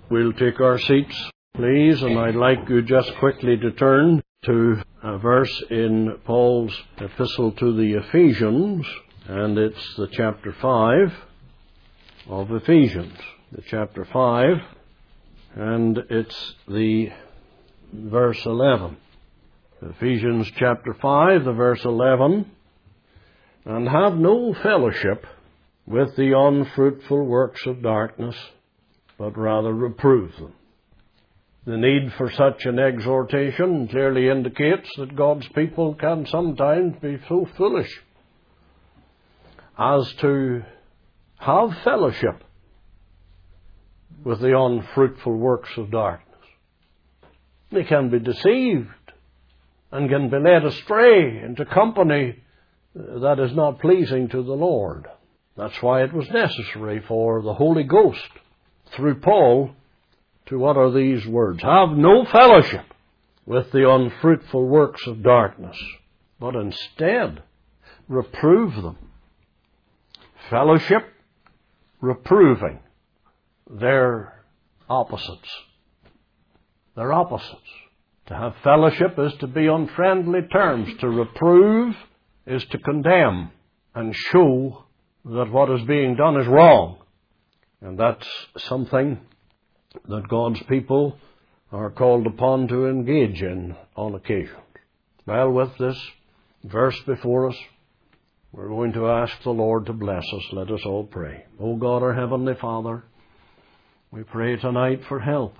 We'll take our seats, please, and I'd like you just quickly to turn to a verse in Paul's epistle to the Ephesians, and it's the chapter 5 of Ephesians. The chapter 5, and it's the verse 11. Ephesians chapter 5, the verse 11. And have no fellowship with the unfruitful works of darkness, but rather reprove them. The need for such an exhortation clearly indicates that God's people can sometimes be so foolish as to have fellowship with the unfruitful works of darkness. They can be deceived and can be led astray into company that is not pleasing to the Lord. That's why it was necessary for the Holy Ghost, through Paul, to utter these words: have no fellowship with the unfruitful works of darkness, but instead reprove them. Fellowship, reproving, they're opposites. They're opposites. To have fellowship is to be on friendly terms. To reprove is to condemn and show that what is being done is wrong. And that's something that God's people are called upon to engage in on occasion. Well, with this verse before us, we're going to ask the Lord to bless us. Let us all pray. O God, our Heavenly Father, we pray tonight for help.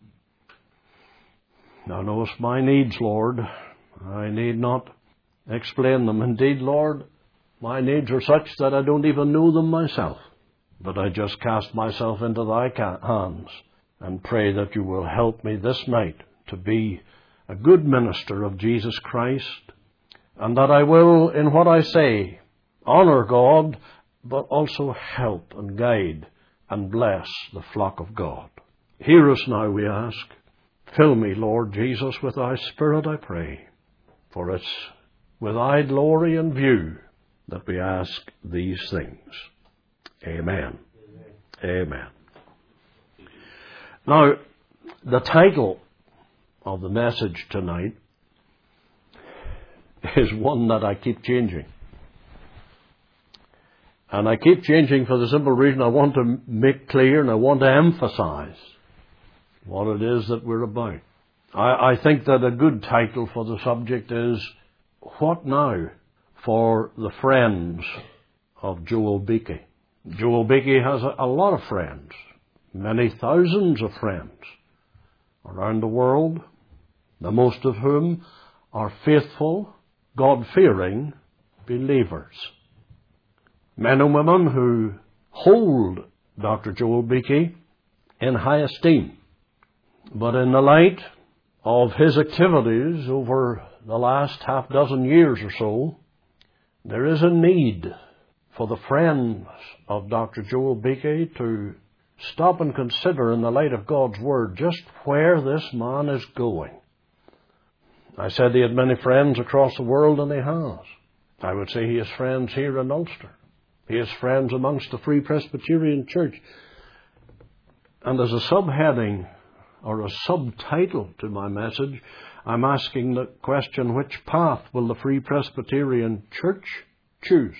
Thou knowest my needs, Lord. I need not explain them. Indeed, Lord, my needs are such that I don't even know them myself. But I just cast myself into thy hands and pray that you will help me this night to be a good minister of Jesus Christ, and that I will, in what I say, honor God, but also help and guide and bless the flock of God. Hear us now, we ask. Fill me, Lord Jesus, with thy Spirit, I pray, for it's with thy glory in view that we ask these things. Amen. Amen. Now, the title of the message tonight is one that I keep changing. And I keep changing for the simple reason I want to make clear and I want to emphasize what it is that we're about. I think that a good title for the subject is, What Now for the Friends of Joel Beeke? Joel Beeke has a lot of friends, many thousands of friends around the world, the most of whom are faithful, God-fearing believers. Men and women who hold Dr. Joel Beeke in high esteem. But in the light of his activities over the last half dozen years or so, there is a need for the friends of Dr. Joel Beeke to stop and consider in the light of God's Word just where this man is going. I said he had many friends across the world, and he has. I would say he has friends here in Ulster. He has friends amongst the Free Presbyterian Church. And as a subheading or a subtitle to my message, I'm asking the question, which path will the Free Presbyterian Church choose?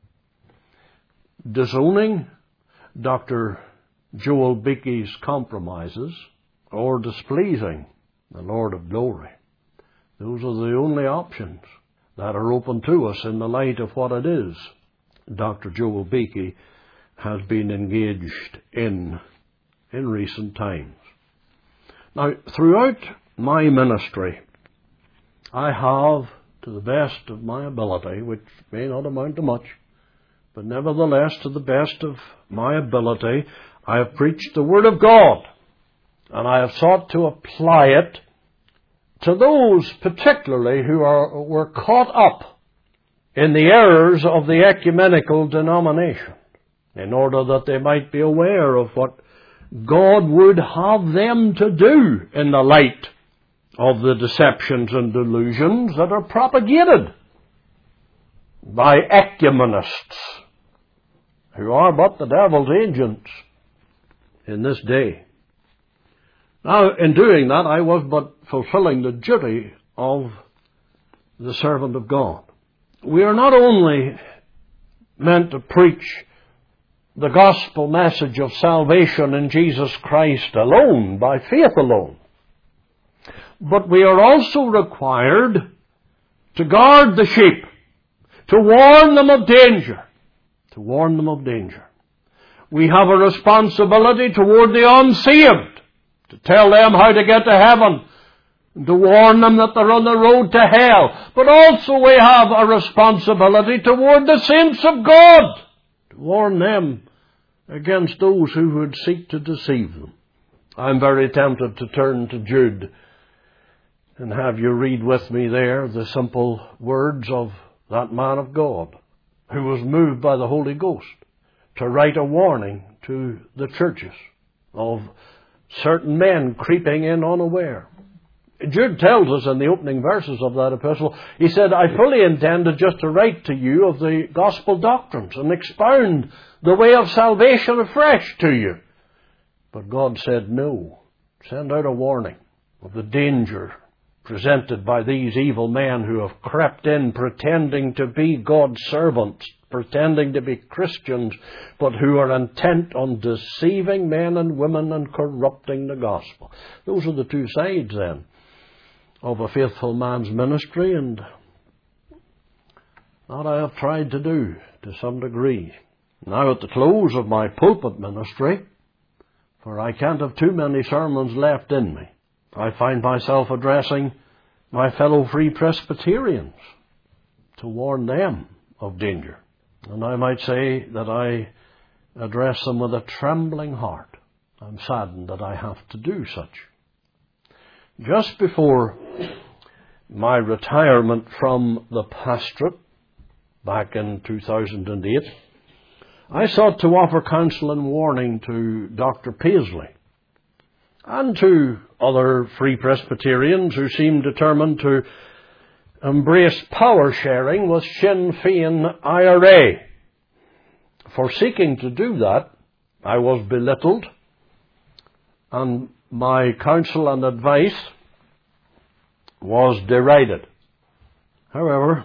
Disowning Dr. Joel Beeke's compromises, or displeasing the Lord of Glory? Those are the only options that are open to us in the light of what it is Dr. Joel Beeke has been engaged in recent times. Now, throughout my ministry, I have, to the best of my ability, which may not amount to much, but nevertheless, to the best of my ability, I have preached the Word of God, and I have sought to apply it to those particularly who were caught up in the errors of the ecumenical denomination, in order that they might be aware of what God would have them to do in the light of the deceptions and delusions that are propagated by ecumenists, who are but the devil's agents in this day. Now, in doing that, I was but fulfilling the duty of the servant of God. We are not only meant to preach the gospel message of salvation in Jesus Christ alone, by faith alone, but we are also required to guard the sheep, to warn them of danger, to warn them of danger. We have a responsibility toward the unsaved, to tell them how to get to heaven, and to warn them that they're on the road to hell. But also we have a responsibility toward the saints of God, to warn them against those who would seek to deceive them. I'm very tempted to turn to Jude and have you read with me there the simple words of that man of God who was moved by the Holy Ghost to write a warning to the churches of certain men creeping in unaware. Jude tells us in the opening verses of that epistle, he said, I fully intended just to write to you of the gospel doctrines and expound the way of salvation afresh to you. But God said, no, send out a warning of the danger presented by these evil men who have crept in pretending to be God's servants, pretending to be Christians, but who are intent on deceiving men and women and corrupting the gospel. Those are the two sides then of a faithful man's ministry, and that I have tried to do to some degree. Now at the close of my pulpit ministry, for I can't have too many sermons left in me, I find myself addressing my fellow Free Presbyterians to warn them of danger. And I might say that I address them with a trembling heart. I'm saddened that I have to do such. Just before my retirement from the pastorate back in 2008, I sought to offer counsel and warning to Dr. Paisley and to other Free Presbyterians who seemed determined to embrace power sharing with Sinn Féin IRA. For seeking to do that, I was belittled, and my counsel and advice was derided. However,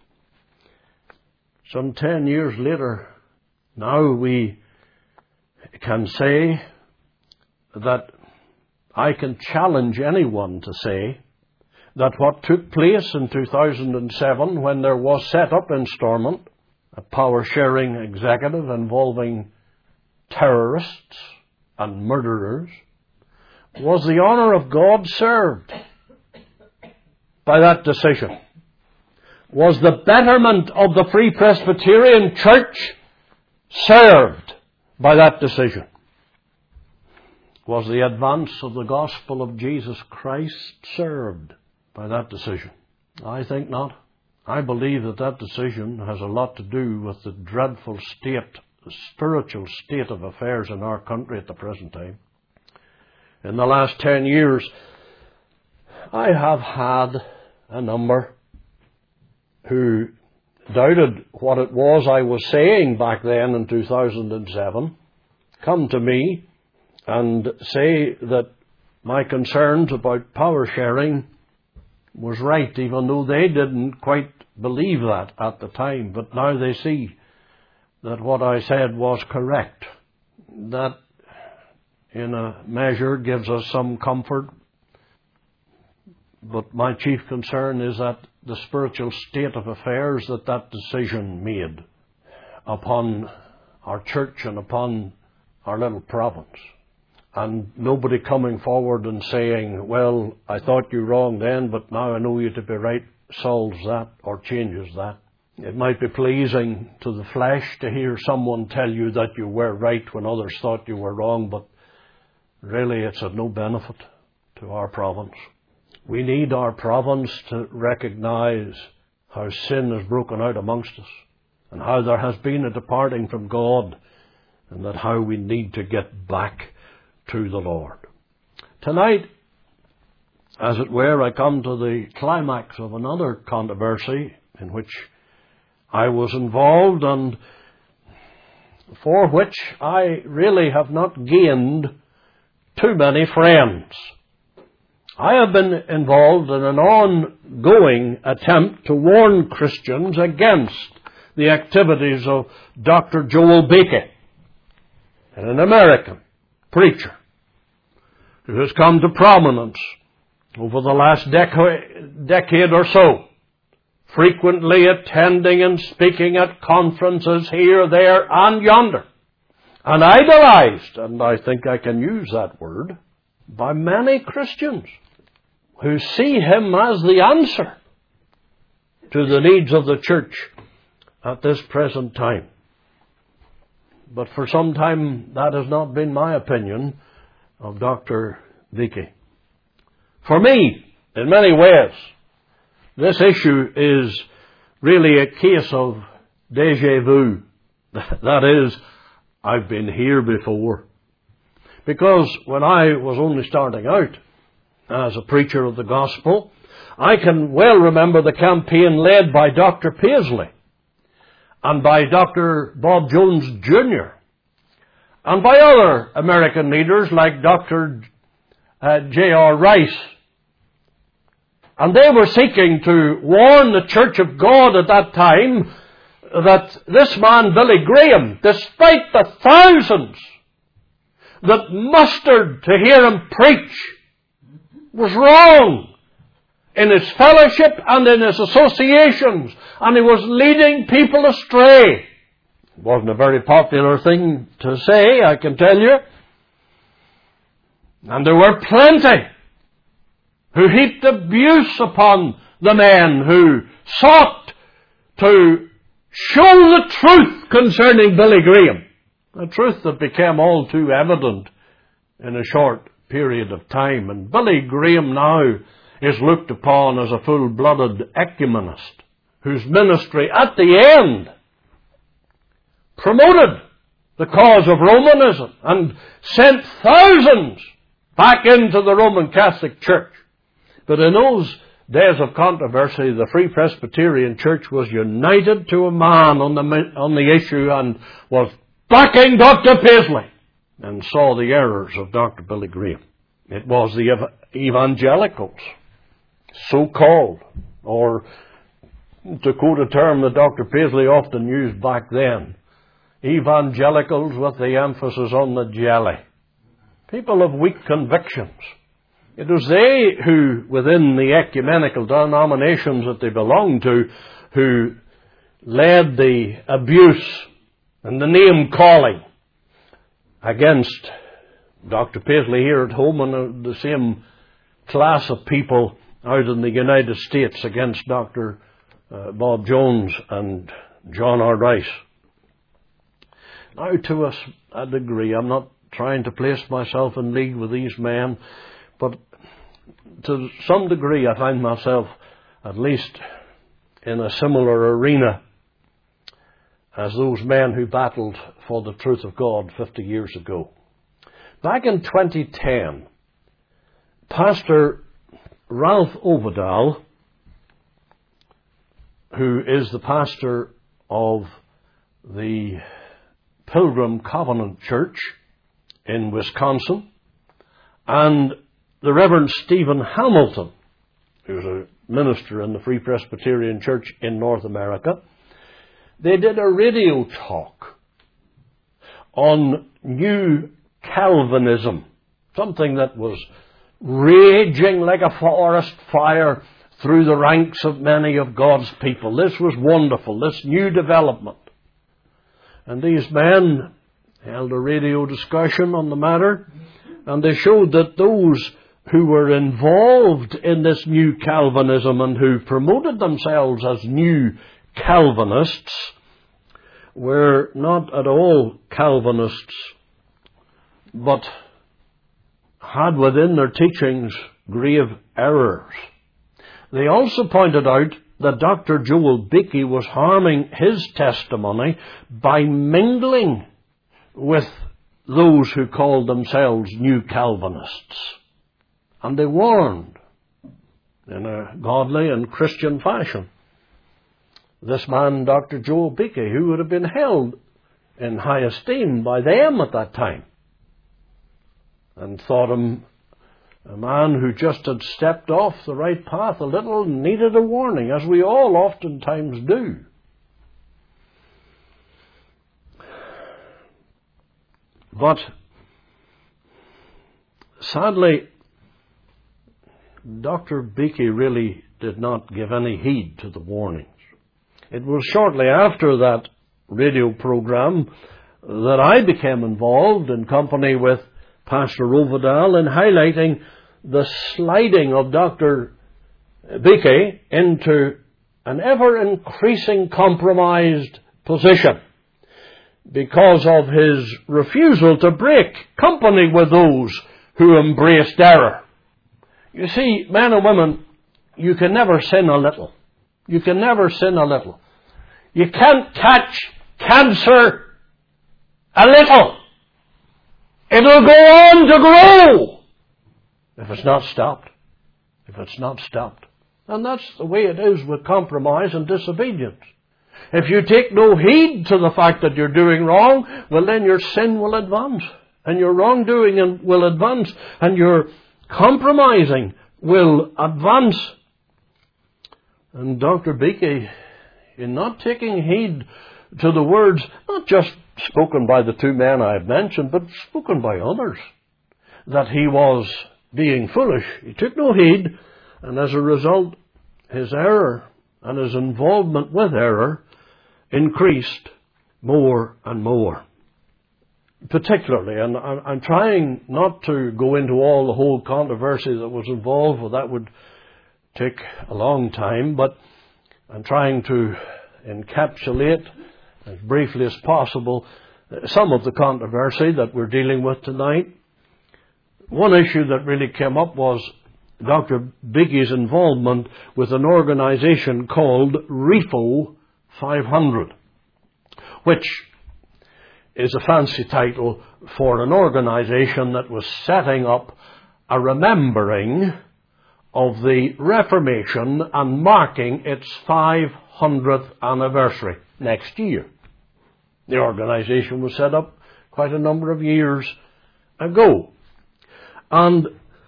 some 10 years later, now we can say that I can challenge anyone to say that what took place in 2007 when there was set up in Stormont a power-sharing executive involving terrorists and murderers was the honour of God served by that decision. Was the betterment of the Free Presbyterian Church served by that decision? Was the advance of the gospel of Jesus Christ served by that decision? I think not. I believe that that decision has a lot to do with the dreadful state, the spiritual state of affairs in our country at the present time. In the last 10 years, I have had a number who doubted what it was I was saying back then in 2007 come to me and say that my concerns about power sharing was right, even though they didn't quite believe that at the time. But now they see that what I said was correct. That, in a measure, gives us some comfort. But my chief concern is that the spiritual state of affairs that decision made upon our church and upon our little province. And nobody coming forward and saying, well, I thought you wrong then, but now I know you to be right, solves that or changes that. It might be pleasing to the flesh to hear someone tell you that you were right when others thought you were wrong, but really it's of no benefit to our province. We need our province to recognize how sin has broken out amongst us and how there has been a departing from God, and that how we need to get back to the Lord. Tonight, as it were, I come to the climax of another controversy in which I was involved and for which I really have not gained too many friends. I have been involved in an ongoing attempt to warn Christians against the activities of Dr. Joel Beeke, an American preacher who has come to prominence over the last decade or so, frequently attending and speaking at conferences here, there, and yonder, and idolized, and I think I can use that word, by many Christians who see him as the answer to the needs of the church at this present time. But for some time, that has not been my opinion of Dr. Beeke. For me, in many ways, this issue is really a case of déjà vu. That is, I've been here before. Because when I was only starting out as a preacher of the gospel, I can well remember the campaign led by Dr. Paisley and by Dr. Bob Jones Jr. and by other American leaders like Dr. J.R. Rice. And they were seeking to warn the Church of God at that time that this man, Billy Graham, despite the thousands that mustered to hear him preach, was wrong in his fellowship and in his associations, and he was leading people astray. It wasn't a very popular thing to say, I can tell you. And there were plenty who heaped abuse upon the men who sought to show the truth concerning Billy Graham, a truth that became all too evident in a short period of time. And Billy Graham now is looked upon as a full-blooded ecumenist whose ministry at the end promoted the cause of Romanism and sent thousands back into the Roman Catholic Church. But in those days of controversy, the Free Presbyterian Church was united to a man on the issue and was backing Dr. Paisley and saw the errors of Dr. Billy Graham. It was the evangelicals, so-called, or to quote a term that Dr. Paisley often used back then, evangelicals with the emphasis on the jelly. People of weak convictions. It was they who, within the ecumenical denominations that they belonged to, who led the abuse and the name-calling against Dr. Paisley here at home and the same class of people out in the United States against Dr. Bob Jones and John R. Rice. Now, to a degree, I'm not trying to place myself in league with these men, but to some degree I find myself at least in a similar arena as those men who battled for the truth of God 50 years ago. Back in 2010, Pastor Ralph Ovedal, who is the pastor of the Pilgrim Covenant Church in Wisconsin, and the Reverend Stephen Hamilton, who's a minister in the Free Presbyterian Church in North America, they did a radio talk on New Calvinism, something that was raging like a forest fire through the ranks of many of God's people. This was wonderful, this new development. And these men held a radio discussion on the matter, and they showed that those who were involved in this new Calvinism and who promoted themselves as new Calvinists were not at all Calvinists, but had within their teachings grave errors. They also pointed out that Dr. Joel Beeke was harming his testimony by mingling with those who called themselves New Calvinists. And they warned in a godly and Christian fashion this man, Dr. Joel Beeke, who would have been held in high esteem by them at that time. and thought him a man who just had stepped off the right path a little and needed a warning, as we all oftentimes do. But sadly, Dr. Beakey really did not give any heed to the warnings. It was shortly after that radio program that I became involved in company with Pastor Overdale in highlighting the sliding of Dr. Beakey into an ever-increasing compromised position because of his refusal to break company with those who embraced error. You see, men and women, you can never sin a little. You can never sin a little. You can't catch cancer a little. It'll go on to grow if it's not stopped. If it's not stopped. And that's the way it is with compromise and disobedience. If you take no heed to the fact that you're doing wrong, well then your sin will advance. And your wrongdoing will advance. And your compromising will advance. And Dr. Beakey, in not taking heed to the words, not just spoken by the two men I have mentioned, but spoken by others, that he was being foolish. He took no heed, and as a result, his error and his involvement with error increased more and more. Particularly, and I'm trying not to go into all the whole controversy that was involved, well, that would take a long time, but I'm trying to encapsulate as briefly as possible some of the controversy that we're dealing with tonight. One issue that really came up was Dr. Beakey's involvement with an organization called REFO 500, which is a fancy title for an organization that was setting up a remembering of the Reformation and marking its 500th anniversary next year. The organization was set up quite a number of years ago. And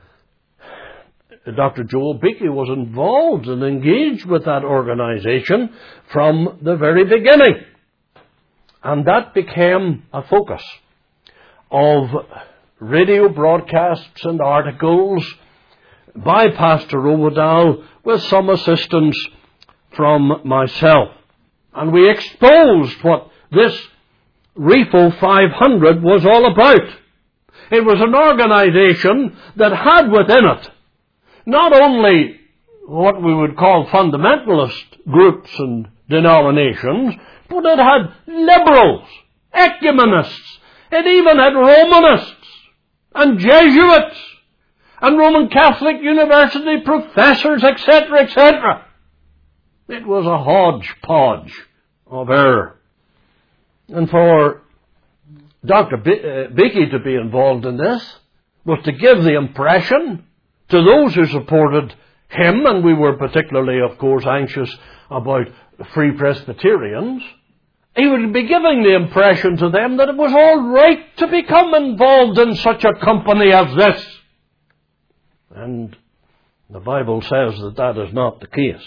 Dr. Joel Beakey was involved and engaged with that organization from the very beginning. And that became a focus of radio broadcasts and articles by Pastor Overdale with some assistance from myself. And we exposed what this REFO 500 was all about. It was an organization that had within it not only what we would call fundamentalist groups and denominations, but it had liberals, ecumenists, it even had Romanists and Jesuits and Roman Catholic University professors, etc., etc. It was a hodgepodge of error. And for Dr. Beakey to be involved in this was to give the impression to those who supported him, and we were particularly, of course, anxious about Free Presbyterians, he would be giving the impression to them that it was all right to become involved in such a company as this. And the Bible says that that is not the case.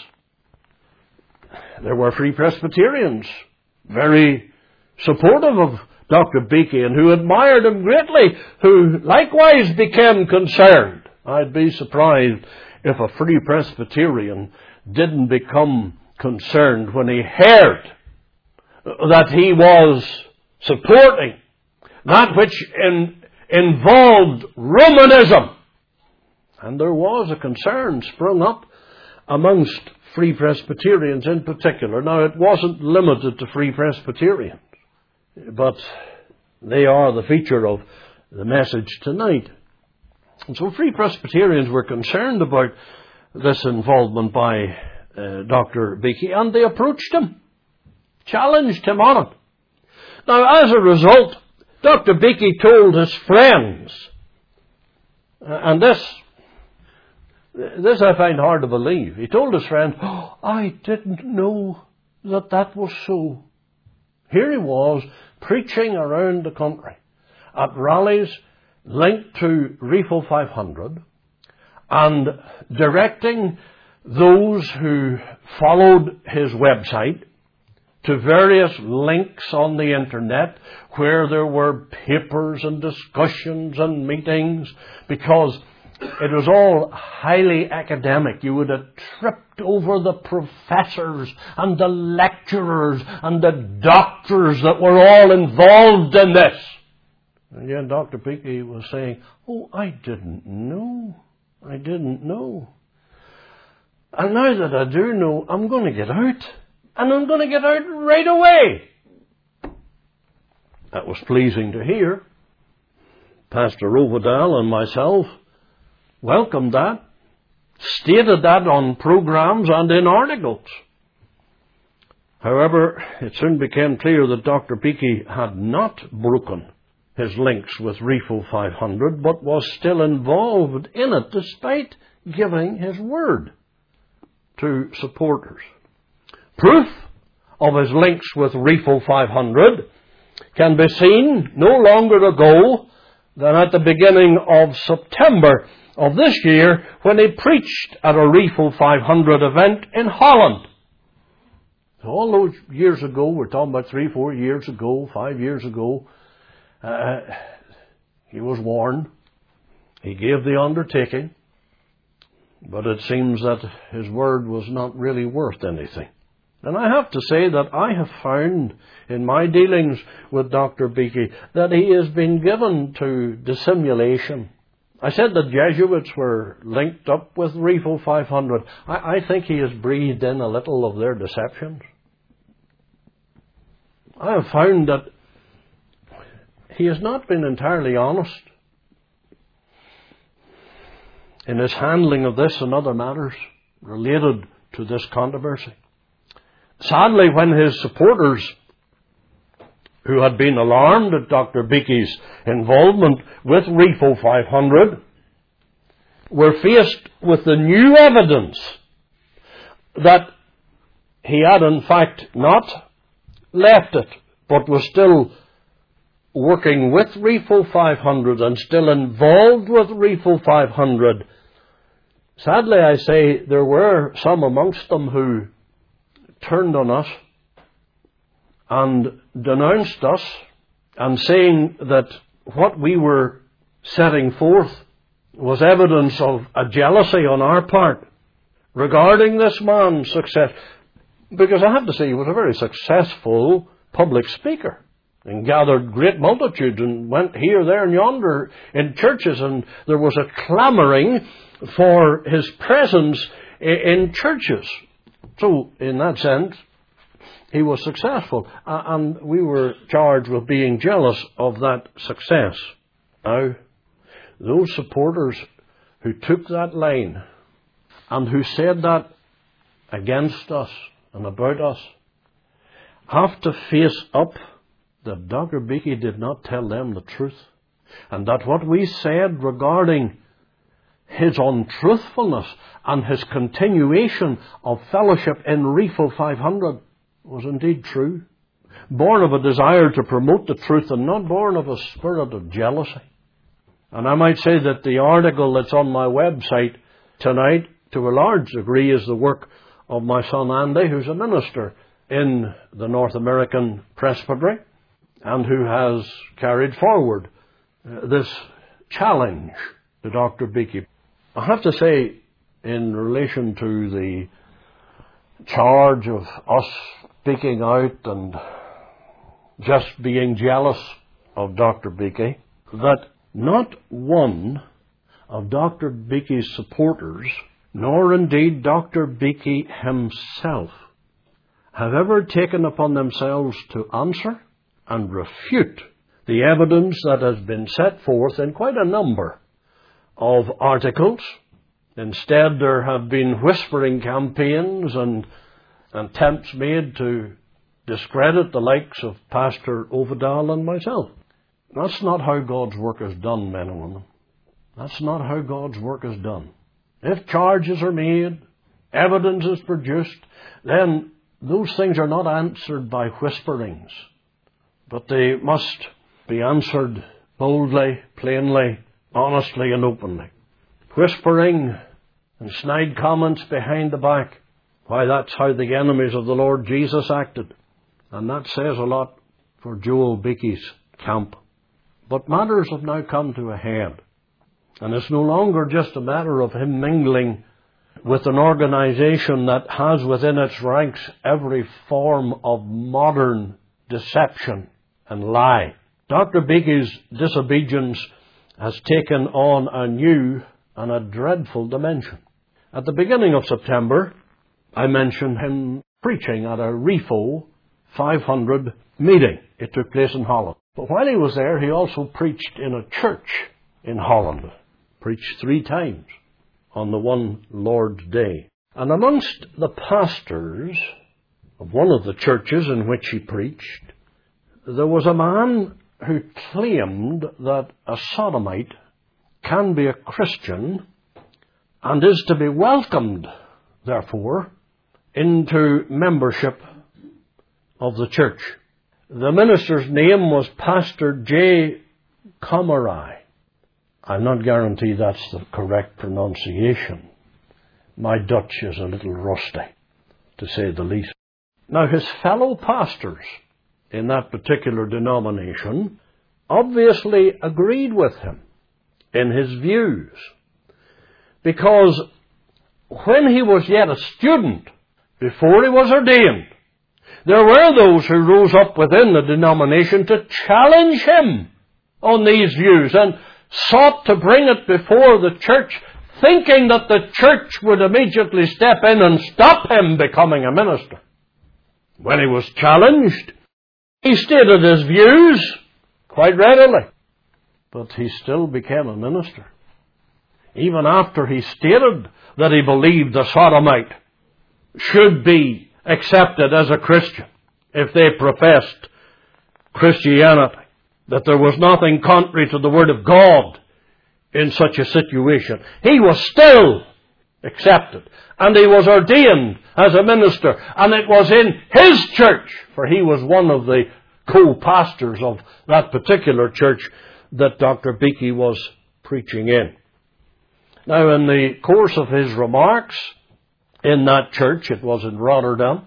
There were Free Presbyterians very supportive of Dr. Beakey and who admired him greatly, who likewise became concerned. I'd be surprised if a Free Presbyterian didn't become concerned when he heard that he was supporting that which involved Romanism. And there was a concern sprung up amongst Free Presbyterians in particular. Now, it wasn't limited to Free Presbyterians, but they are the feature of the message tonight. And so Free Presbyterians were concerned about this involvement by Dr. Beakey, and they approached him, challenged him on it. Now, as a result, Dr. Beakey told his friends, and this I find hard to believe. He told his friends, I didn't know that was so. Here he was preaching around the country at rallies linked to Refo 500 and directing those who followed his website to various links on the internet where there were papers and discussions and meetings, because it was all highly academic. You would have tripped over the professors and the lecturers and the doctors that were all involved in this. And yet Dr. Beeke was saying, "Oh, I didn't know. I didn't know. And now that I do know, I'm going to get out. And I'm going to get out right away." That was pleasing to hear. Pastor Overdale and myself welcomed that, stated that on programs and in articles. However, it soon became clear that Dr. Beeke had not broken his links with Refo 500, but was still involved in it despite giving his word to supporters. Proof of his links with Refo 500 can be seen no longer ago than at the beginning of September of this year, when he preached at a Refo 500 event in Holland. So all those years ago, we're talking about 3, 4 years ago, 5 years ago, he was warned. He gave the undertaking, but it seems that his word was not really worth anything. And I have to say that I have found in my dealings with Dr. Beeke that he has been given to dissimulation. I said the Jesuits were linked up with Refo 500. I think he has breathed in a little of their deceptions. I have found that he has not been entirely honest in his handling of this and other matters related to this controversy. Sadly, when his supporters, who had been alarmed at Dr. Beeke's involvement with Refo 500, were faced with the new evidence that he had in fact not left it, but was still working with Refo 500 and still involved with Refo 500. Sadly, I say, there were some amongst them who turned on us and denounced us, and saying that what we were setting forth was evidence of a jealousy on our part regarding this man's success. Because I have to say, he was a very successful public speaker and gathered great multitudes and went here, there and yonder in churches, and there was a clamouring for his presence in churches. So, in that sense, he was successful, and we were charged with being jealous of that success. Now, those supporters who took that line and who said that against us and about us have to face up that Dr. Beeke did not tell them the truth, and that what we said regarding his untruthfulness and his continuation of fellowship in Refo 500 was indeed true, born of a desire to promote the truth and not born of a spirit of jealousy. And I might say that the article that's on my website tonight, to a large degree, is the work of my son Andy, who's a minister in the North American Presbytery and who has carried forward this challenge to Dr. Beeke. I have to say, in relation to the charge of us speaking out and just being jealous of Dr. Beeke, that not one of Dr. Beeke's supporters, nor indeed Dr. Beeke himself, have ever taken upon themselves to answer and refute the evidence that has been set forth in quite a number of articles. Instead, there have been whispering campaigns and attempts made to discredit the likes of Pastor Overdale and myself. That's not how God's work is done, men and women. That's not how God's work is done. If charges are made, evidence is produced, then those things are not answered by whisperings, but they must be answered boldly, plainly, honestly and openly, whispering and snide comments behind the back. Why, that's how the enemies of the Lord Jesus acted. And that says a lot for Joel Beeke's camp. But matters have now come to a head. And it's no longer just a matter of him mingling with an organization that has within its ranks every form of modern deception and lie. Dr. Beeke's disobedience has taken on a new and a dreadful dimension. At the beginning of September, I mentioned him preaching at a REFO 500 meeting. It took place in Holland. But while he was there, he also preached in a church in Holland. Preached 3 times on the one Lord's Day. And amongst the pastors of one of the churches in which he preached, there was a man who claimed that a sodomite can be a Christian and is to be welcomed, therefore, into membership of the church. The minister's name was Pastor J. Comeray. I'm not guaranteed that's the correct pronunciation. My Dutch is a little rusty, to say the least. Now, his fellow pastors in that particular denomination obviously agreed with him in his views, because when he was yet a student, before he was ordained, there were those who rose up within the denomination to challenge him on these views and sought to bring it before the church, thinking that the church would immediately step in and stop him becoming a minister. When he was challenged, he stated his views quite readily, but he still became a minister. Even after he stated that he believed the sodomite should be accepted as a Christian if they professed Christianity, that there was nothing contrary to the Word of God in such a situation, he was still accepted, and he was ordained as a minister, and it was in his church, for he was one of the co-pastors of that particular church that Dr. Beeke was preaching in. Now, in the course of his remarks in that church, it was in Rotterdam,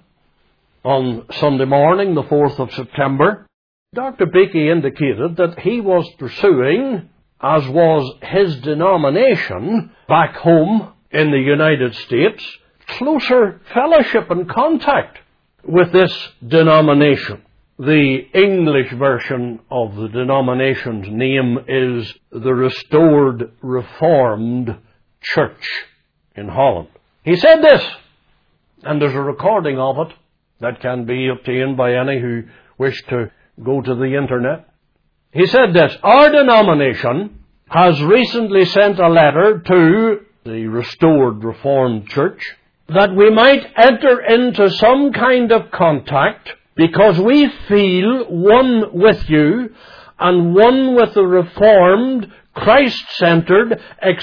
on Sunday morning, the 4th of September, Dr. Beeke indicated that he was pursuing, as was his denomination back home in the United States, closer fellowship and contact with this denomination. The English version of the denomination's name is the Restored Reformed Church in Holland. He said this, and there's a recording of it that can be obtained by any who wish to go to the internet. He said this: our denomination has recently sent a letter to the Restored Reformed Church that we might enter into some kind of contact, because we feel one with you and one with the Reformed, Christ-centered,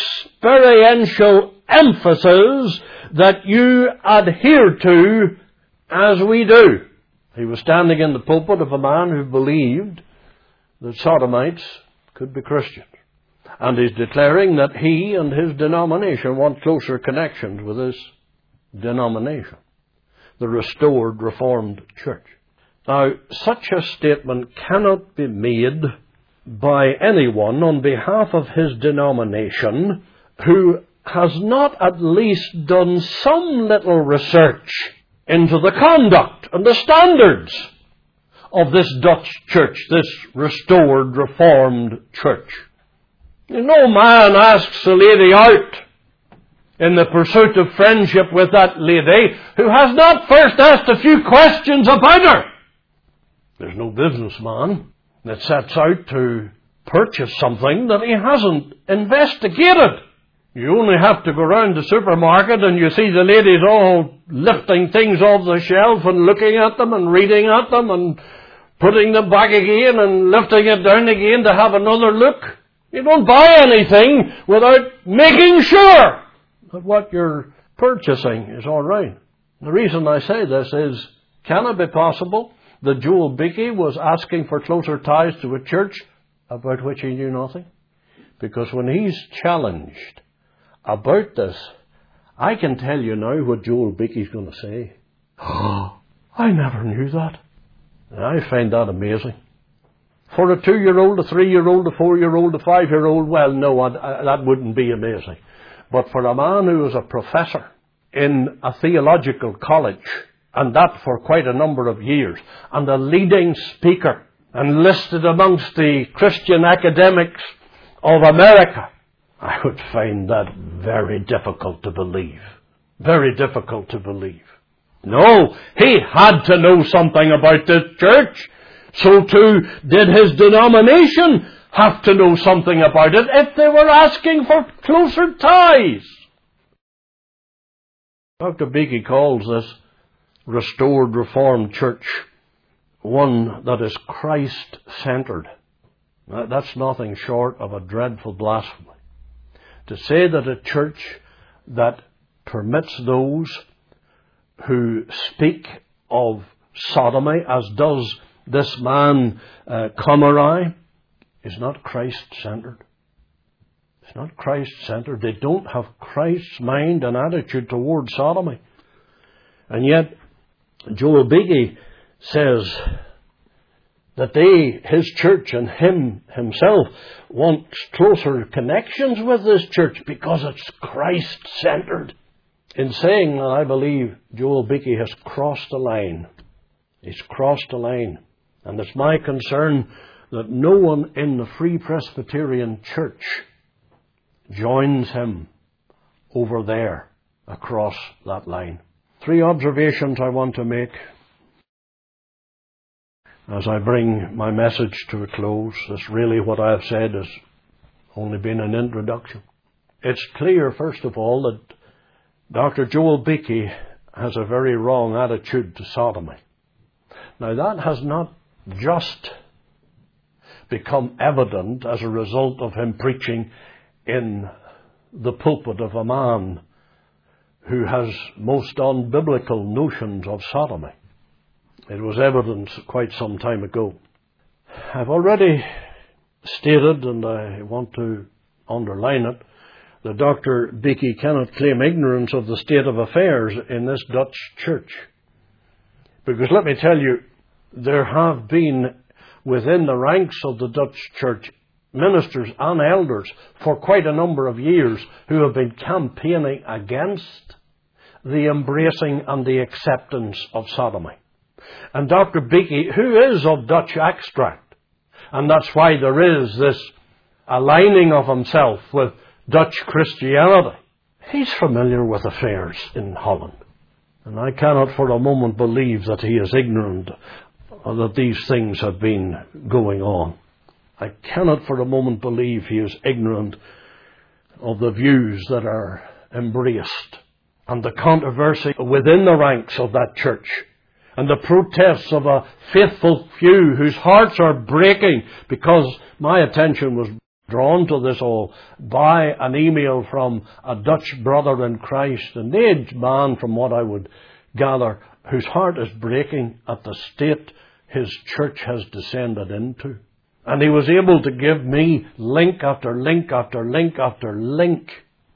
experiential emphasis that you adhere to as we do. He was standing in the pulpit of a man who believed that sodomites could be Christians. And he's declaring that he and his denomination want closer connections with this denomination, the Restored Reformed Church. Now, such a statement cannot be made by anyone on behalf of his denomination who has not at least done some little research into the conduct and the standards of this Dutch church, this Restored Reformed Church. No man asks a lady out in the pursuit of friendship with that lady who has not first asked a few questions about her. There's no businessman that sets out to purchase something that he hasn't investigated. You only have to go round the supermarket and you see the ladies all lifting things off the shelf and looking at them and reading at them and putting them back again and lifting it down again to have another look. You don't buy anything without making sure that what you're purchasing is all right. The reason I say this is, can it be possible that Joel Beeke was asking for closer ties to a church about which he knew nothing? Because when he's challenged about this, I can tell you now what Joel Beakey's going to say. Oh, I never knew that. And I find that amazing. For a 2-year-old, a 3-year-old, a 4-year-old, a 5-year-old, well, no, that wouldn't be amazing. But for a man who was a professor in a theological college, and that for quite a number of years, and a leading speaker, and listed amongst the Christian academics of America, I would find that very difficult to believe. Very difficult to believe. No, he had to know something about this church. So too did his denomination have to know something about it if they were asking for closer ties. Dr. Beakey calls this restored Reformed church one that is Christ-centered. That's nothing short of a dreadful blasphemy. To say that a church that permits those who speak of sodomy, as does this man Comery, is not Christ-centered. It's not Christ-centered. They don't have Christ's mind and attitude towards sodomy. And yet, Joel Beakey says that his church and himself wants closer connections with this church because it's Christ-centered. In saying that, I believe Joel Beakey has crossed a line. He's crossed a line. And it's my concern that no one in the Free Presbyterian Church joins him over there across that line. 3 observations I want to make as I bring my message to a close. This really, what I have said, has only been an introduction. It's clear, first of all, that Dr. Joel Beakey has a very wrong attitude to sodomy. Now, that has not just become evident as a result of him preaching in the pulpit of a man who has most unbiblical notions of sodomy. It was evident quite some time ago. I've already stated, and I want to underline it, that Dr. Beakey cannot claim ignorance of the state of affairs in this Dutch church. Because let me tell you, there have been within the ranks of the Dutch church ministers and elders for quite a number of years who have been campaigning against the embracing and the acceptance of sodomy. And Dr. Beakey, who is of Dutch extract, and that's why there is this aligning of himself with Dutch Christianity, he's familiar with affairs in Holland. And I cannot for a moment believe that he is ignorant that these things have been going on. I cannot for a moment believe he is ignorant of the views that are embraced and the controversy within the ranks of that church and the protests of a faithful few whose hearts are breaking, because my attention was drawn to this all by an email from a Dutch brother in Christ, an aged man from what I would gather, whose heart is breaking at the state his church has descended into. And he was able to give me link after link after link after link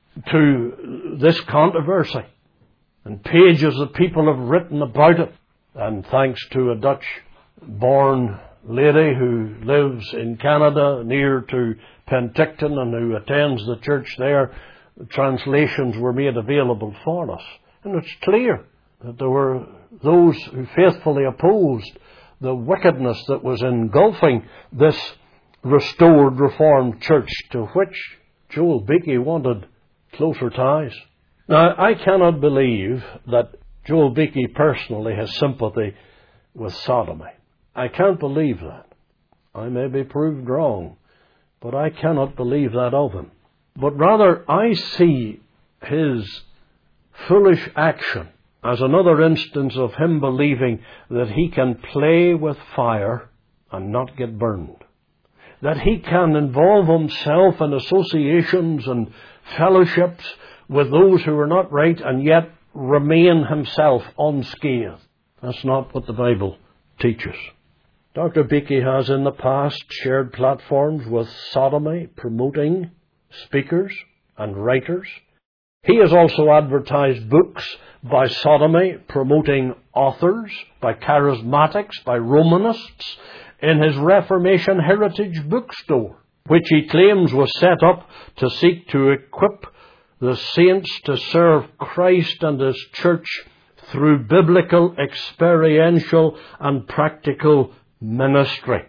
to this controversy, and pages that people have written about it. And thanks to a Dutch-born lady who lives in Canada near to Penticton and who attends the church there, translations were made available for us. And it's clear that there were those who faithfully opposed the wickedness that was engulfing this restored Reformed church, to which Joel Beakey wanted closer ties. Now, I cannot believe that Joel Beakey personally has sympathy with sodomy. I can't believe that. I may be proved wrong, but I cannot believe that of him. But rather, I see his foolish action as another instance of him believing that he can play with fire and not get burned. That he can involve himself in associations and fellowships with those who are not right and yet remain himself unscathed. That's not what the Bible teaches. Dr. Beeke has in the past shared platforms with sodomy promoting speakers and writers. He has also advertised books by sodomy promoting authors, by charismatics, by Romanists in his Reformation Heritage bookstore, which he claims was set up to seek to equip the saints to serve Christ and His church through biblical, experiential and practical ministry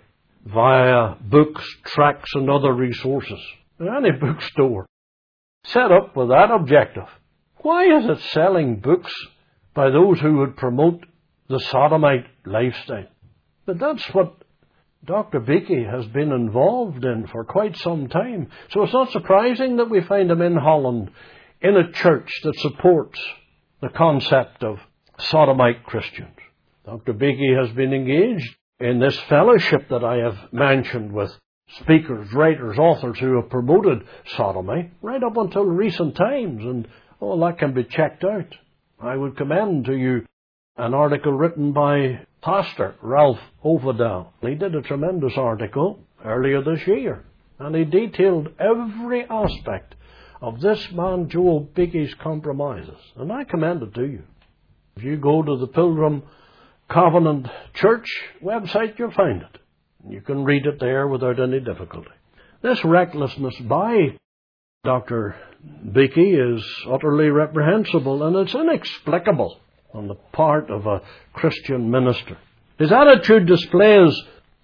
via books, tracts and other resources. Any bookstore set up with that objective. Why is it selling books by those who would promote the sodomite lifestyle? But that's what Dr. Beeke has been involved in for quite some time. So it's not surprising that we find him in Holland in a church that supports the concept of sodomite Christians. Dr. Beeke has been engaged in this fellowship that I have mentioned with speakers, writers, authors who have promoted sodomy right up until recent times, and all that can be checked out. I would commend to you an article written by Pastor Ralph Overdale. He did a tremendous article earlier this year, and he detailed every aspect of this man Joel Beeke's compromises, and I commend it to you. If you go to the Pilgrim Covenant Church website, you'll find it. You can read it there without any difficulty. This recklessness by Dr. Beeke is utterly reprehensible, and it's inexplicable on the part of a Christian minister. His attitude displays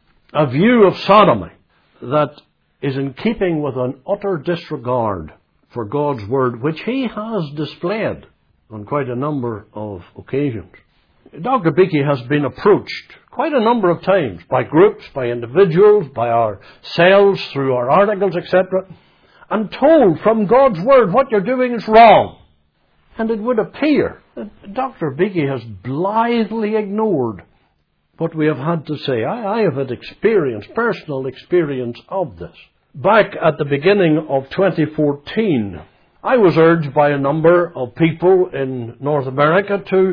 a view of sodomy that is in keeping with an utter disregard for God's Word, which he has displayed on quite a number of occasions. Dr. Beeke has been approached quite a number of times by groups, by individuals, by ourselves, through our articles, etc., and told from God's Word what you're doing is wrong. And it would appear that Dr. Beeke has blithely ignored what we have had to say. I have had personal experience of this. Back at the beginning of 2014, I was urged by a number of people in North America to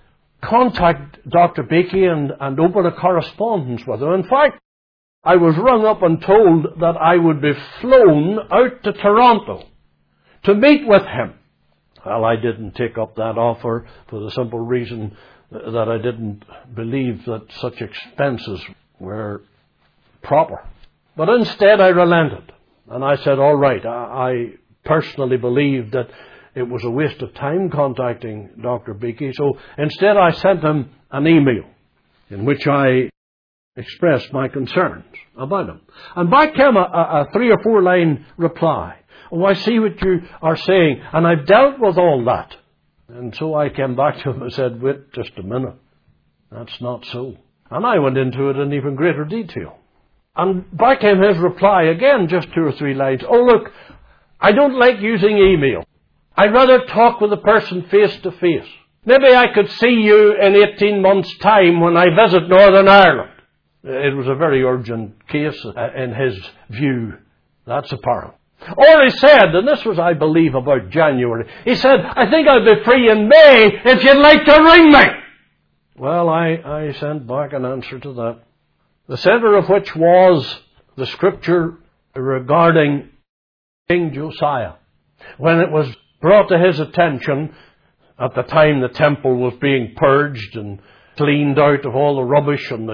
contact Dr. Beeke and open a correspondence with him. In fact, I was rung up and told that I would be flown out to Toronto to meet with him. Well, I didn't take up that offer for the simple reason that I didn't believe that such expenses were proper. But instead I relented, and I said, all right, I personally believed that it was a waste of time contacting Dr. Beeke, so instead I sent him an email in which I expressed my concerns about him. And back came a 3 or 4 line reply. Oh, I see what you are saying, and I've dealt with all that. And so I came back to him and said, wait just a minute, that's not so. And I went into it in even greater detail. And back came his reply again, just 2 or 3 lines. Oh, look, I don't like using email. I'd rather talk with a person face to face. Maybe I could see you in 18 months' time when I visit Northern Ireland. It was a very urgent case in his view. That's apparent. Or he said, and this was, I believe, about January, he said, I think I'll be free in May if you'd like to ring me. Well, I sent back an answer to that, the centre of which was the scripture regarding King Josiah. When it was brought to his attention at the time the temple was being purged and cleaned out of all the rubbish and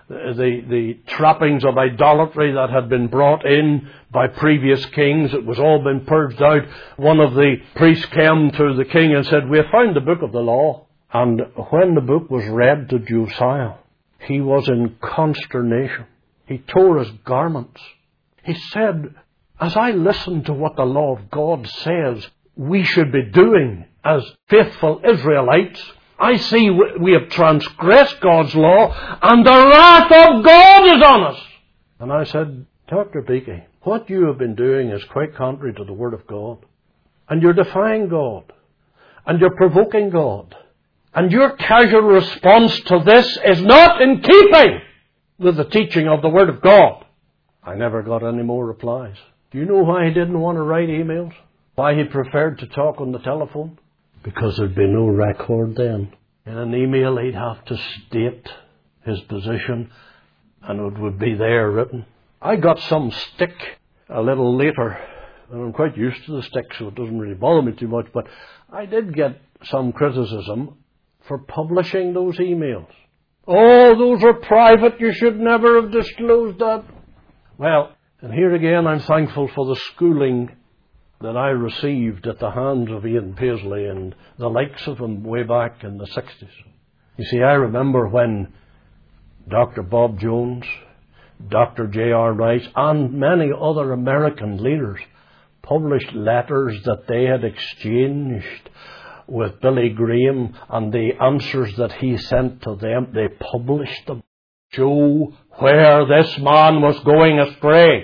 the trappings of idolatry that had been brought in by previous kings, it was all been purged out. One of the priests came to the king and said, we have found the book of the law. And when the book was read to Josiah, he was in consternation. He tore his garments. He said, as I listen to what the law of God says we should be doing as faithful Israelites, I see we have transgressed God's law, and the wrath of God is on us. And I said, Dr. Beeke, what you have been doing is quite contrary to the Word of God. And you're defying God. And you're provoking God. And your casual response to this is not in keeping with the teaching of the Word of God. I never got any more replies. Do you know why he didn't want to write emails? Why he preferred to talk on the telephone? Because there'd be no record then. In an email he'd have to state his position and it would be there written. I got some stick a little later, and I'm quite used to the stick, so it doesn't really bother me too much, but I did get some criticism for publishing those emails. Oh, those are private, you should never have disclosed that. Well, and here again I'm thankful for the schooling that I received at the hands of Ian Paisley and the likes of him way back in the 60s. You see, I remember when Dr. Bob Jones, Dr. J.R. Rice, and many other American leaders published letters that they had exchanged with Billy Graham, and the answers that he sent to them, they published them. Show where this man was going astray.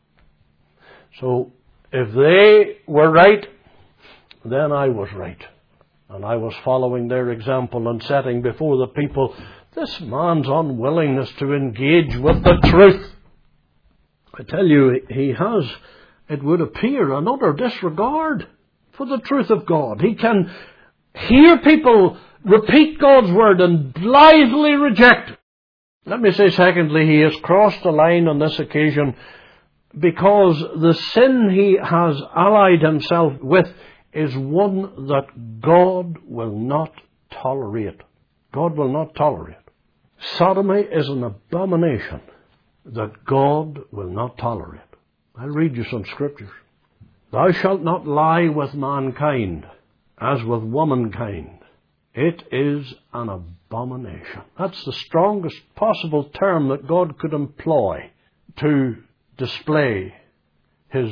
So, if they were right, then I was right. And I was following their example and setting before the people this man's unwillingness to engage with the truth. I tell you, he has, it would appear, an utter disregard for the truth of God. He can hear people repeat God's word and blithely reject it. Let me say, secondly, he has crossed the line on this occasion because the sin he has allied himself with is one that God will not tolerate. God will not tolerate. Sodomy is an abomination that God will not tolerate. I'll read you some scriptures. Thou shalt not lie with mankind as with womankind. It is an abomination. That's the strongest possible term that God could employ to display his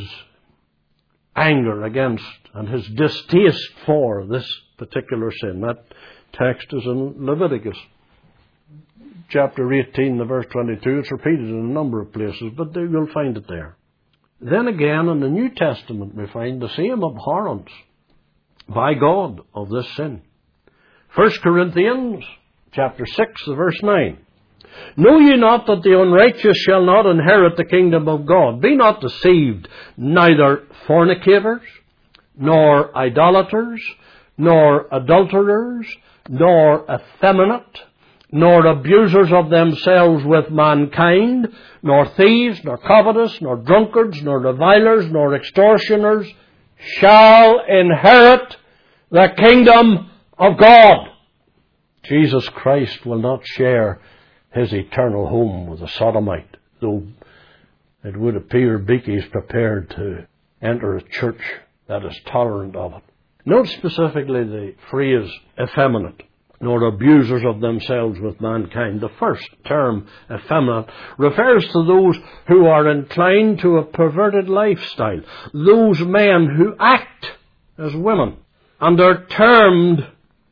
anger against and his distaste for this particular sin. That text is in Leviticus chapter 18, the verse 22. It's repeated in a number of places, but you'll find it there. Then again, in the New Testament, we find the same abhorrence by God of this sin. 1 Corinthians chapter 6, the verse 9. Know ye not that the unrighteous shall not inherit the kingdom of God? Be not deceived, neither fornicators, nor idolaters, nor adulterers, nor effeminate, nor abusers of themselves with mankind, nor thieves, nor covetous, nor drunkards, nor revilers, nor extortioners, shall inherit the kingdom of God. Jesus Christ will not share his eternal home with a sodomite, though it would appear Beeke is prepared to enter a church that is tolerant of it. Note specifically the phrase effeminate, nor abusers of themselves with mankind. The first term, effeminate, refers to those who are inclined to a perverted lifestyle, those men who act as women, and are termed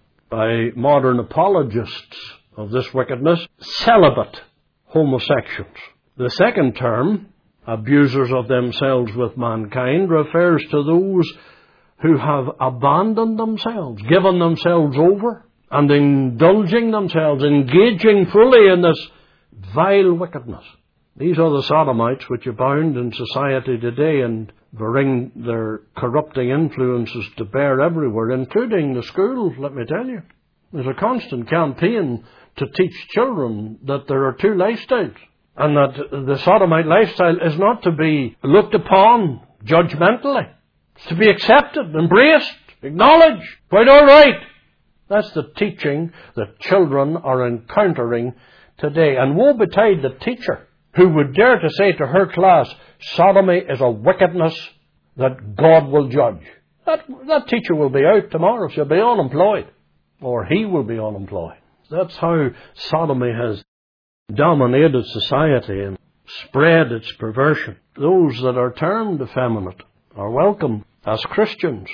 by modern apologists of this wickedness celibate homosexuals. The second term, abusers of themselves with mankind, refers to those who have abandoned themselves, given themselves over, and indulging themselves, engaging fully in this vile wickedness. These are the sodomites which abound in society today and bring their corrupting influences to bear everywhere, including the schools, let me tell you. There's a constant campaign to teach children that there are two lifestyles, and that the sodomite lifestyle is not to be looked upon judgmentally. It's to be accepted, embraced, acknowledged, quite all right. That's the teaching that children are encountering today. And woe betide the teacher who would dare to say to her class, sodomy is a wickedness that God will judge. That teacher will be out tomorrow. She'll be unemployed. Or he will be unemployed. That's how sodomy has dominated society and spread its perversion. Those that are termed effeminate are welcome as Christians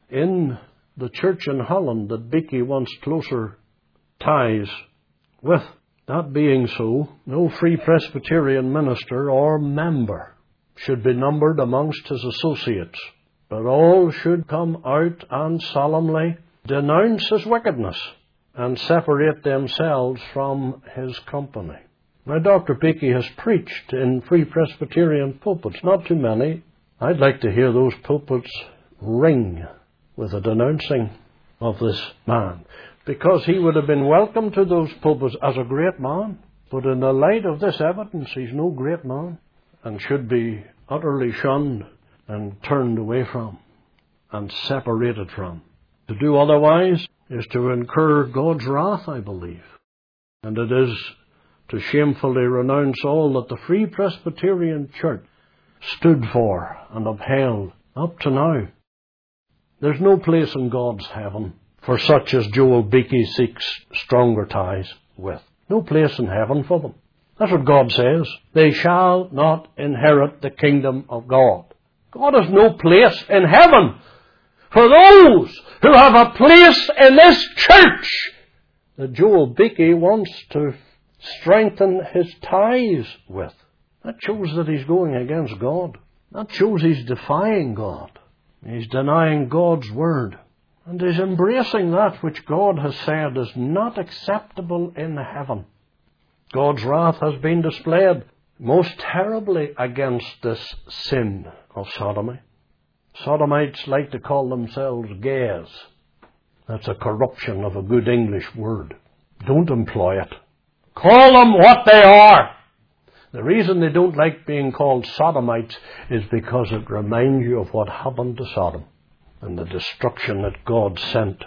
in the church in Holland that Beeke wants closer ties with. That being so, no Free Presbyterian minister or member should be numbered amongst his associates, but all should come out and solemnly denounce his wickedness and separate themselves from his company. Now, Dr. Beeke has preached in Free Presbyterian pulpits, not too many. I'd like to hear those pulpits ring with a denouncing of this man, because he would have been welcome to those pulpits as a great man, But in the light of this evidence, he's no great man and should be utterly shunned and turned away from and separated from. To do otherwise is to incur God's wrath, I believe. And it is to shamefully renounce all that the Free Presbyterian Church stood for and upheld up to now. There's no place in God's heaven for such as Joel Beakey seeks stronger ties with. No place in heaven for them. That's what God says. They shall not inherit the kingdom of God. God has no place in heaven for those who have a place in this church that Joel Beakey wants to strengthen his ties with. That shows that he's going against God. That shows he's defying God. He's denying God's word. And he's embracing that which God has said is not acceptable in heaven. God's wrath has been displayed most terribly against this sin of sodomy. Sodomites like to call themselves gays. That's a corruption of a good English word. Don't employ it. Call them what they are. The reason they don't like being called sodomites is because it reminds you of what happened to Sodom and the destruction that God sent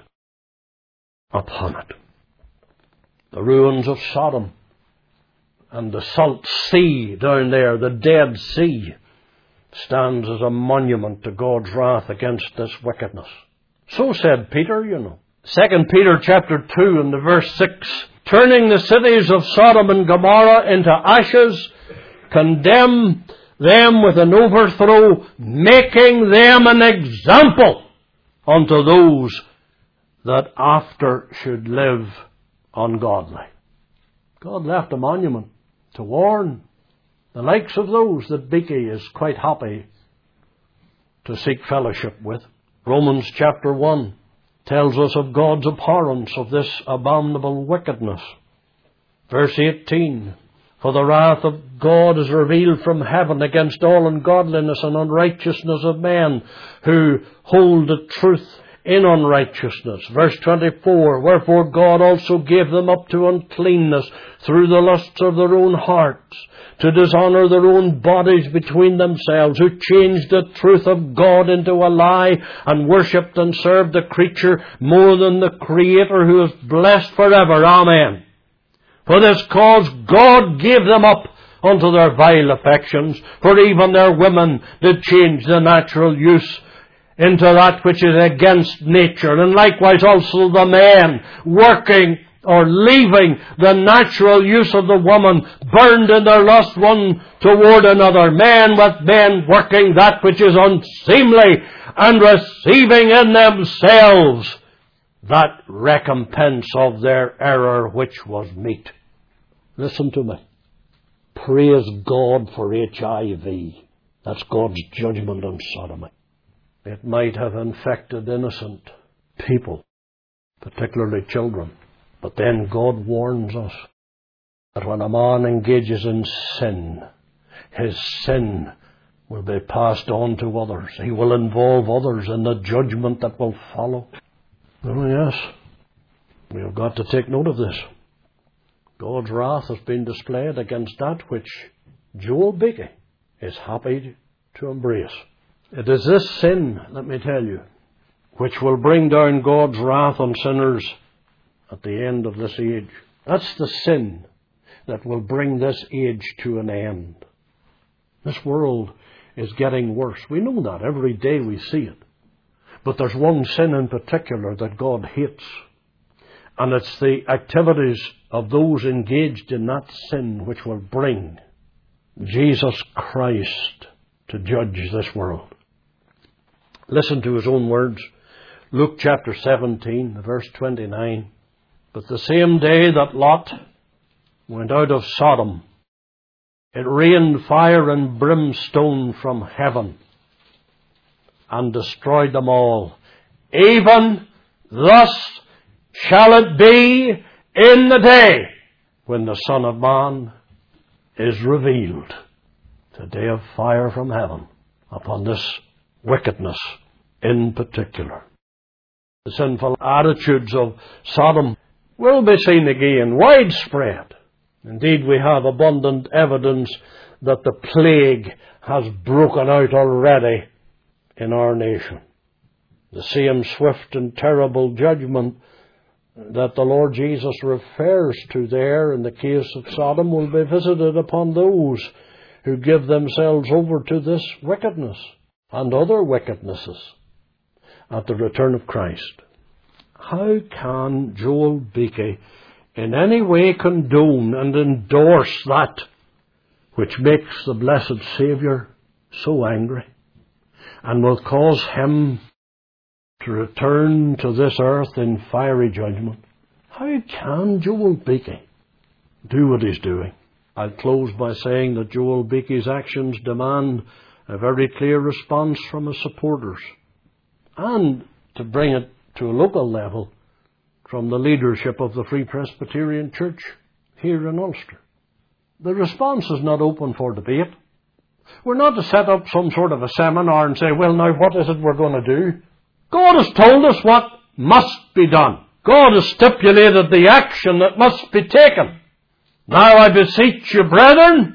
upon it. The ruins of Sodom and the salt sea down there, the Dead Sea, stands as a monument to God's wrath against this wickedness. So said Peter, 2 Peter chapter 2 and the verse 6, turning the cities of Sodom and Gomorrah into ashes, condemn them with an overthrow, making them an example unto those that after should live ungodly. God left a monument to warn the likes of those that Beakey is quite happy to seek fellowship with. Romans chapter 1 tells us of God's abhorrence of this abominable wickedness. Verse 18, for the wrath of God is revealed from heaven against all ungodliness and unrighteousness of men who hold the truth in unrighteousness. Verse 24, wherefore God also gave them up to uncleanness through the lusts of their own hearts, to dishonour their own bodies between themselves, who changed the truth of God into a lie, and worshipped and served the creature more than the Creator, who is blessed forever. Amen. For this cause God gave them up unto their vile affections, for even their women did change the natural use into that which is against nature, and likewise also the men, working or leaving the natural use of the woman, burned in their lust one toward another, men with men working that which is unseemly, and receiving in themselves that recompense of their error which was meet. Listen to me. Praise God for HIV. That's God's judgment on sodomy. It might have infected innocent people, particularly children. But then God warns us that when a man engages in sin, his sin will be passed on to others. He will involve others in the judgment that will follow. Oh yes, we have got to take note of this. God's wrath has been displayed against that which Joel Beakey is happy to embrace. It is this sin, let me tell you, which will bring down God's wrath on sinners at the end of this age. That's the sin that will bring this age to an end. This world is getting worse. We know that. Every day we see it. But there's one sin in particular that God hates. And it's the activities of those engaged in that sin which will bring Jesus Christ to judge this world. Listen to his own words. Luke chapter 17, verse 29. But the same day that Lot went out of Sodom, it rained fire and brimstone from heaven and destroyed them all. Even thus shall it be in the day when the Son of Man is revealed. The day of fire from heaven upon this wickedness in particular. The sinful attitudes of Sodom will be seen again, widespread. Indeed, we have abundant evidence that the plague has broken out already in our nation. The same swift and terrible judgment that the Lord Jesus refers to there in the case of Sodom will be visited upon those who give themselves over to this wickedness and other wickednesses at the return of Christ. How can Joel Beeke in any way condone and endorse that which makes the blessed Saviour so angry and will cause him to return to this earth in fiery judgment? How can Joel Beeke do what he's doing? I'll close by saying that Joel Beake's actions demand a very clear response from his supporters, and to bring it to a local level, from the leadership of the Free Presbyterian Church here in Ulster. The response is not open for debate. We're not to set up some sort of a seminar and say, well, now what is it we're going to do? God has told us what must be done. God has stipulated the action that must be taken. Now I beseech you, brethren,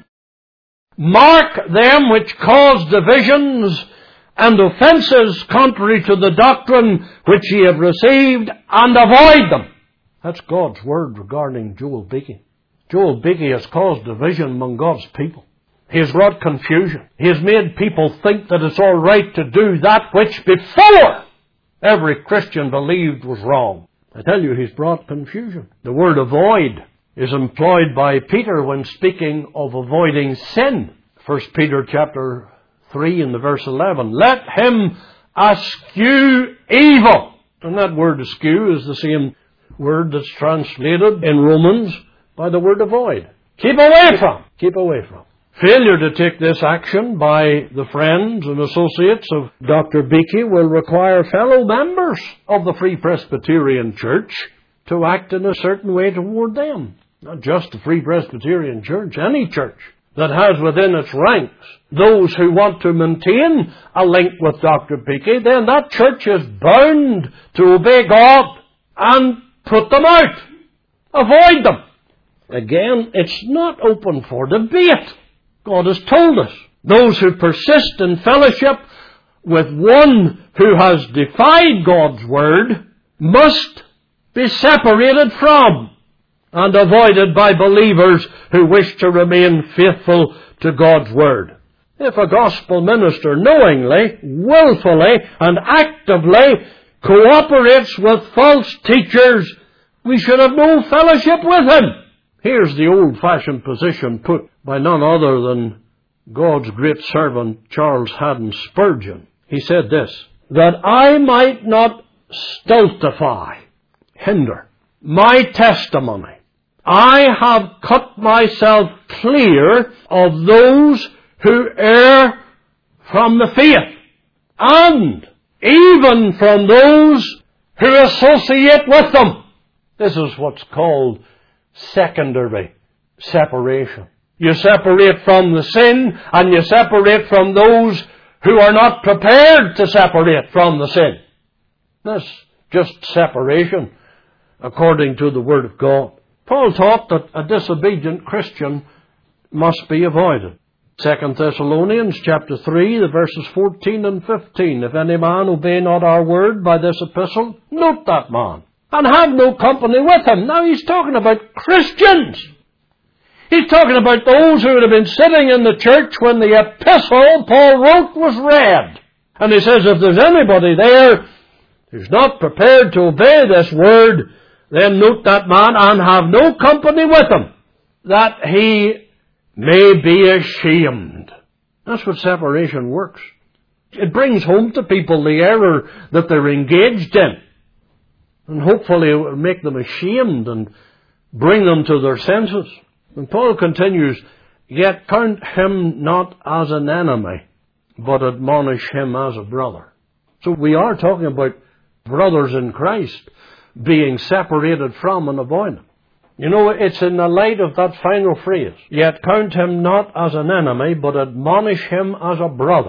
mark them which cause divisions and offences contrary to the doctrine which ye have received, and avoid them. That's God's word regarding Joel Beeke. Joel Beeke has caused division among God's people. He has wrought confusion. He has made people think that it's all right to do that which before every Christian believed was wrong. I tell you, he's brought confusion. The word avoid is employed by Peter when speaking of avoiding sin. 1 Peter chapter 3 in the verse 11. Let him eschew evil. And that word eschew is the same word that's translated in Romans by the word avoid. Keep away from. Keep away from. Failure to take this action by the friends and associates of Dr. Beeke will require fellow members of the Free Presbyterian Church to act in a certain way toward them. Not just the Free Presbyterian Church, any church that has within its ranks those who want to maintain a link with Dr. Beeke, then that church is bound to obey God and put them out. Avoid them. Again, it's not open for debate. God has told us. Those who persist in fellowship with one who has defied God's word must be separated from and avoided by believers who wish to remain faithful to God's word. If a gospel minister knowingly, willfully, and actively cooperates with false teachers, we should have no fellowship with him. Here's the old-fashioned position put by none other than God's great servant Charles Haddon Spurgeon. He said this, that I might not stultify, hinder my testimony, I have cut myself clear of those who err from the faith, and even from those who associate with them. This is what's called secondary separation. You separate from the sin, and you separate from those who are not prepared to separate from the sin. That's just separation according to the Word of God. Paul taught that a disobedient Christian must be avoided. 2 Thessalonians chapter 3, the verses 14 and 15. If any man obey not our word by this epistle, note that man, and have no company with him. Now he's talking about Christians. He's talking about those who would have been sitting in the church when the epistle Paul wrote was read. And he says, if there's anybody there who's not prepared to obey this word, then note that man and have no company with him, that he may be ashamed. That's what separation works. It brings home to people the error that they're engaged in. And hopefully it will make them ashamed and bring them to their senses. And Paul continues, yet count him not as an enemy, but admonish him as a brother. So we are talking about brothers in Christ being separated from and avoided. You know, it's in the light of that final phrase, yet count him not as an enemy, but admonish him as a brother.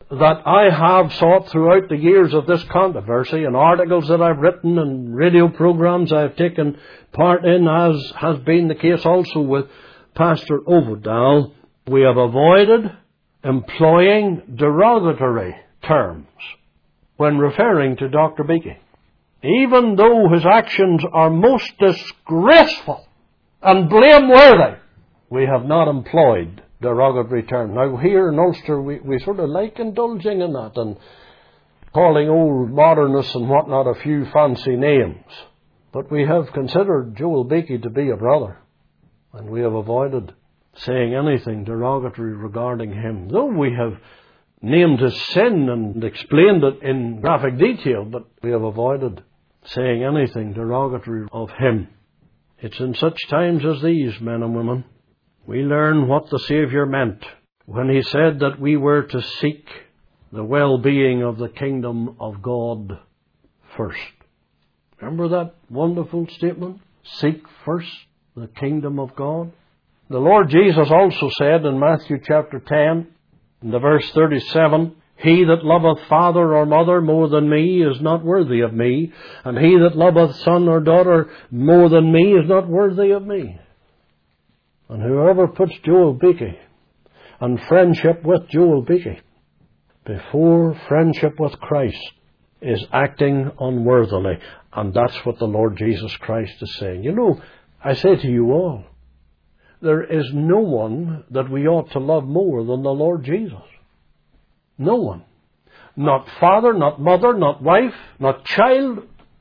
that I have sought throughout the years of this controversy, and articles that I've written and radio programs I've taken part in, as has been the case also with Pastor Overdale, we have avoided employing derogatory terms when referring to Dr. Beeke. Even though his actions are most disgraceful and blameworthy, we have not employed derogatory terms. Now here in Ulster we sort of like indulging in that and calling old modernists and whatnot a few fancy names. But we have considered Joel Beeke to be a brother, and we have avoided saying anything derogatory regarding him, though we have named his sin and explained it in graphic detail, but we have avoided saying anything derogatory of him. It's in such times as these, men and women, we learn what the Saviour meant when he said that we were to seek the well-being of the kingdom of God first. Remember that wonderful statement? Seek first the kingdom of God. The Lord Jesus also said in Matthew chapter 10, in the verse 37, He that loveth father or mother more than me is not worthy of me, and he that loveth son or daughter more than me is not worthy of me. And whoever puts Joel Beeke and friendship with Joel Beeke before friendship with Christ is acting unworthily. And that's what the Lord Jesus Christ is saying. You know, I say to you all, there is no one that we ought to love more than the Lord Jesus. No one. Not father, not mother, not wife, not child.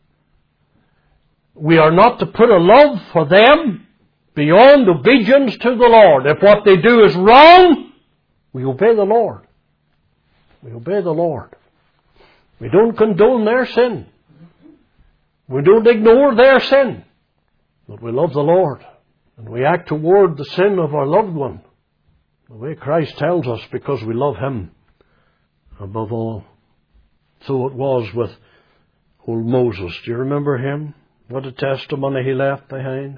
We are not to put a love for them beyond obedience to the Lord. If what they do is wrong, we obey the Lord. We obey the Lord. We don't condone their sin. We don't ignore their sin. But we love the Lord. And we act toward the sin of our loved one the way Christ tells us, because we love Him above all. So it was with old Moses. Do you remember him? What a testimony he left behind.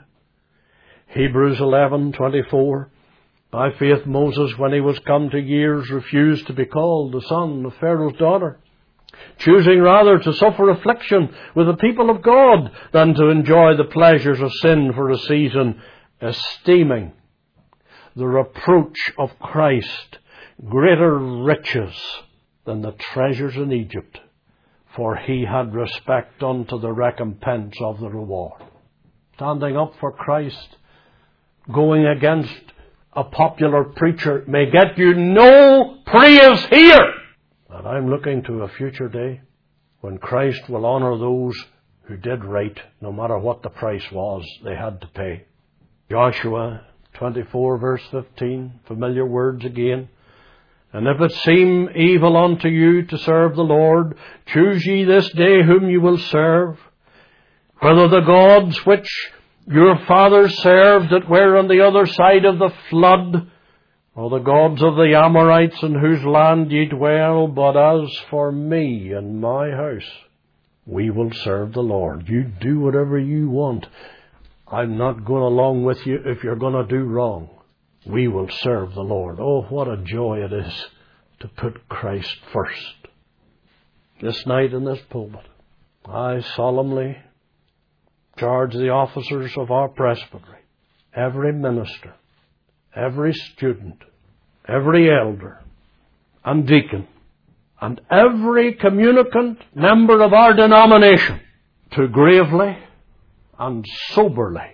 Hebrews 11:24. By faith Moses, when he was come to years, refused to be called the son of Pharaoh's daughter, choosing rather to suffer affliction with the people of God than to enjoy the pleasures of sin for a season, esteeming the reproach of Christ greater riches than the treasures in Egypt, for he had respect unto the recompense of the reward. Standing up for Christ, going against a popular preacher, may get you no praise here. But I'm looking to a future day when Christ will honor those who did right, no matter what the price was they had to pay. Joshua 24 verse 15, familiar words again. And if it seem evil unto you to serve the Lord, choose ye this day whom you will serve, whether the gods which your fathers served that were on the other side of the flood, or the gods of the Amorites in whose land ye dwell. But as for me and my house, we will serve the Lord. You do whatever you want. I'm not going along with you if you're going to do wrong. We will serve the Lord. Oh, what a joy it is to put Christ first. This night in this pulpit, I solemnly charge the officers of our presbytery, every minister, every student, every elder and deacon, and every communicant member of our denomination to gravely and soberly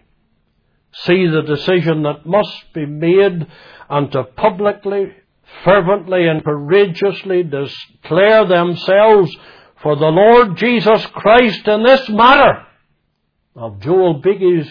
see the decision that must be made, and to publicly, fervently and courageously declare themselves for the Lord Jesus Christ in this matter of Joel Beeke's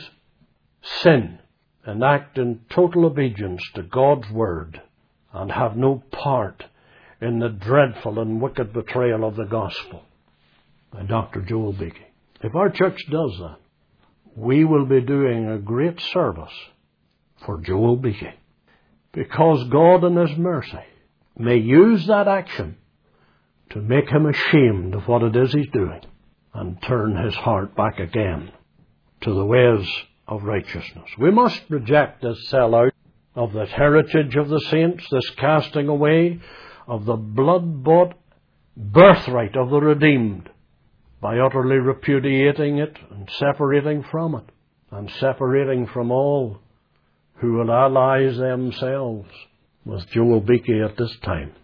sin, and act in total obedience to God's word, and have no part in the dreadful and wicked betrayal of the gospel by Dr. Joel Beeke. If our church does that, we will be doing a great service for Joel Beeke, because God in His mercy may use that action to make him ashamed of what it is he's doing and turn his heart back again to the ways of righteousness. We must reject this sellout of the heritage of the saints, this casting away of the blood-bought birthright of the redeemed by utterly repudiating it and separating from it and separating from all who will ally themselves with Joel Beakey at this time.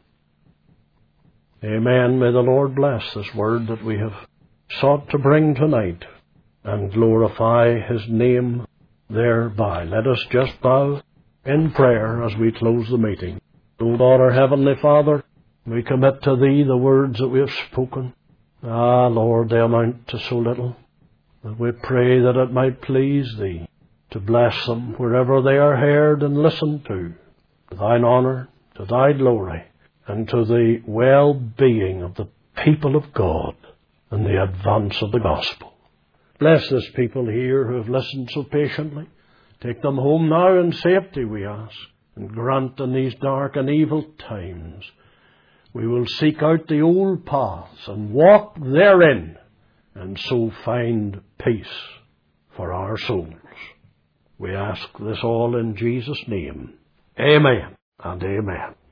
Amen. May the Lord bless this word that we have sought to bring tonight and glorify His name thereby. Let us just bow in prayer as we close the meeting. O Lord, our Heavenly Father, we commit to Thee the words that we have spoken. Ah, Lord, they amount to so little, that we pray that it might please Thee to bless them wherever they are heard and listened to Thine honour, to Thy glory, and to the well-being of the people of God and the advance of the gospel. Bless this people here who have listened so patiently. Take them home now in safety, we ask, and grant in these dark and evil times we will seek out the old paths and walk therein, and so find peace for our souls. We ask this all in Jesus' name. Amen and amen.